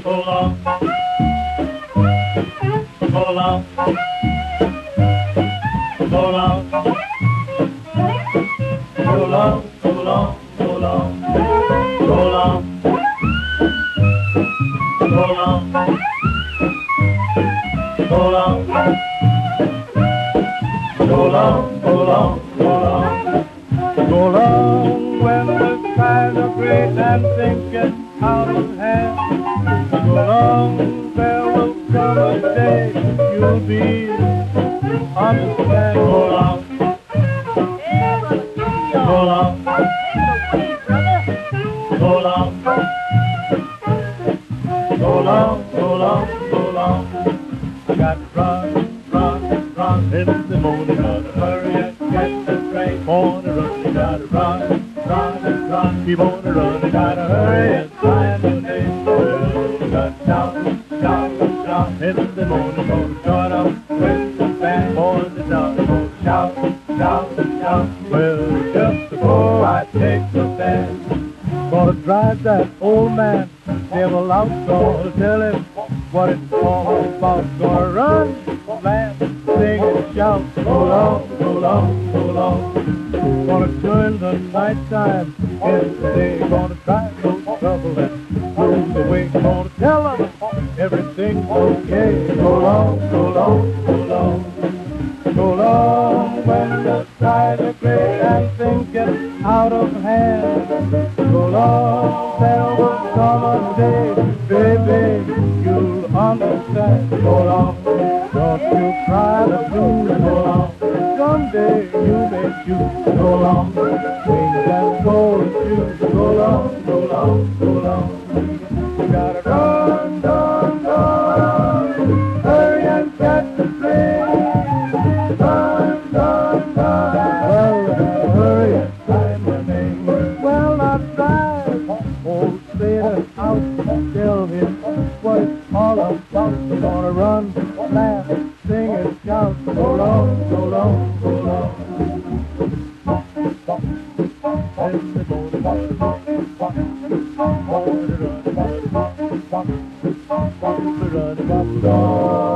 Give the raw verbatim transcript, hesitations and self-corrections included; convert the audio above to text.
long, so long, so long, so long, so long, so long, so long, so long, so long, so long, so long, so long, so long when the skies are gray and things get out of hand. So long, there will come a day you'll be understand. So long, so long, so long, so long, so long, so long. I got to run, run, run in the morning. Gotta hurry and catch the train. Wanna run, you gotta run, run and run. Keep on the run, you gotta hurry and find your name. You gotta shout, shout, shout in the morning. Gonna join up with the band. Boys and dogs gonna shout, shout, shout. Well, just before I take the stand, gonna drive that old man devil out. Gonna tell him what it's all about. Gonna run, laugh, sing and shout. So long, so long, so long. Gonna join the night time every day. Gonna try no trouble and move away. Gonna tell them everything's okay. So long, so long, so long, so long. When the skies are gray and things get out of hand. So long, there will come a day, baby, you'll understand. So long, don't you cry the blues. So long, someday you may choose. So long, wings and golden shoes. So long, so long, so long. You gotta run, run, run, hurry and catch the train. Run, run, run, well, you gotta hurry and find your name. Well, I drive old Satan out, tell him what it's all about. We're gonna run, laugh, sing and shout. So long, so long, so long. In the morning, morning, run, run, run, run, run, run, run, run.